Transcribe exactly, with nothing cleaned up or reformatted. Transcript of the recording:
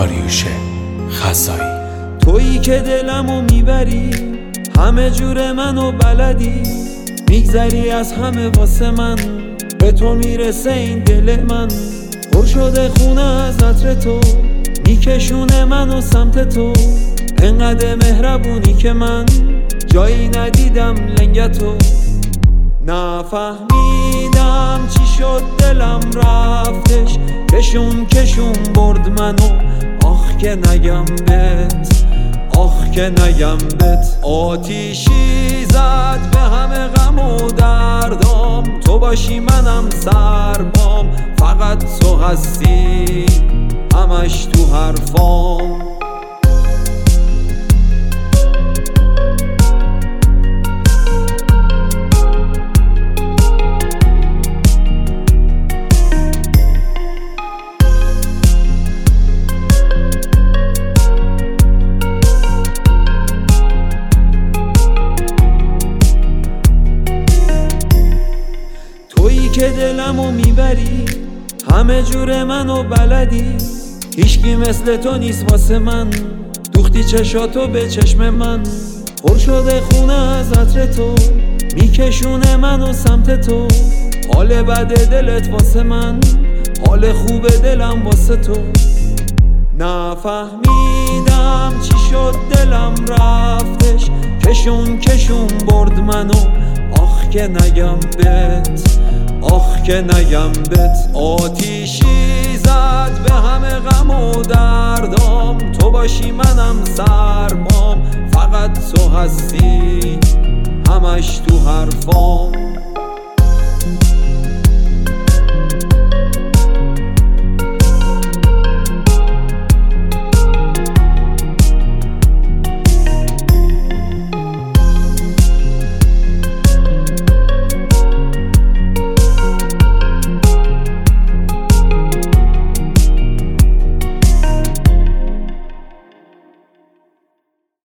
داریوش خزایی. تویی که دلمو میبری، همه جور منو بلدی، میگذری از همه واسه من، به تو میرسه این دل من. پر شده خونه از عطر تو، میکشونه منو سمت تو، انقدر مهربونی که من جایی ندیدم لنگتو. نفهمیدم چی شد دلم رفتش، کشون کشون برد منو، آخ که نگم بهت، آخ که نگم بهت. آتیشی زد به همه غم و دردام، تو باشی منم سربام، فقط تو هستی همش تو حرفام. تویی که دلمو میبری، همه جور منو بلدی، هیچکی مثل تو نیست واسه من، دوختی چشاتو به چشم من. پر شده خونه از عطر تو، میکشونه منو سمت تو، حال بد دلت واسه من، حال خوب دلم واسه تو. نفهمیدم چی شد دلم رفتش، کشون کشون برد منو، آخ که نگم بهت، آخ که نگم بهت. آتیشی زد به همه غم و دردام، تو باشی منم سرمام، فقط تو هستی همش تو حرفام.